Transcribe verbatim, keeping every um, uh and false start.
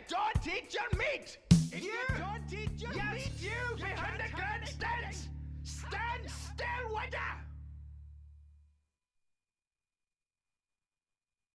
don't eat your meat! If you, you don't eat your yes, meat, you behind the grandstands, stand still with her!